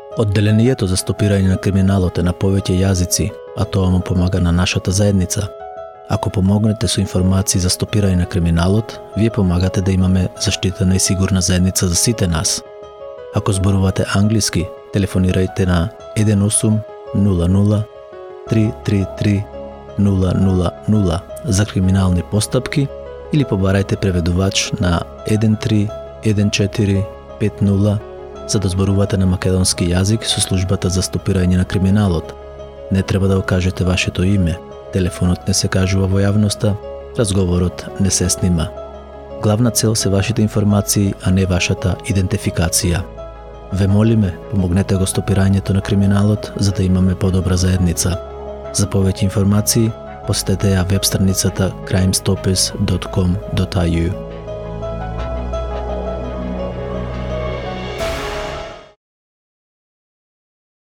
Одделението за стопирање на криминалот е на повеќе јазици, а тоа му помага на нашата заедница. Ако помогнете со информации за стопирање на криминалот, вие помагате да имаме заштитена и сигурна заедница за сите нас. Ако зборувате англиски, телефонирајте на 1800 333 000 за криминални постапки или побарајте преведувач на 131450 за да зборувате на македонски јазик со службата за стопирање на криминалот. Не треба да окажете вашето име, телефонот не се кажува во јавноста, разговорот не се снима. Главна цел се вашите информации, а не вашата идентификација. Ве молиме, помогнете го стопирањето на криминалот за да имаме подобра заедница. За повеќе информации, посетете ја веб страницата crimestoppers.com.au.